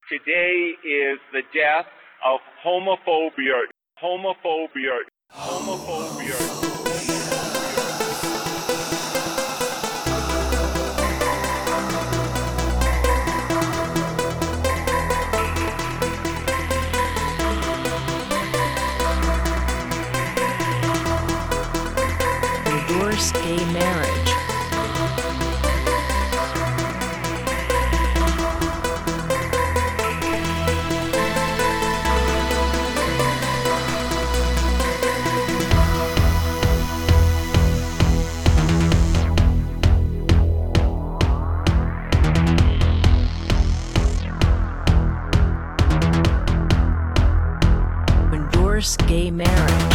Today is the death of homophobia. Homophobia. Homophobia. Endorse gay marriage. Endorse gay marriage.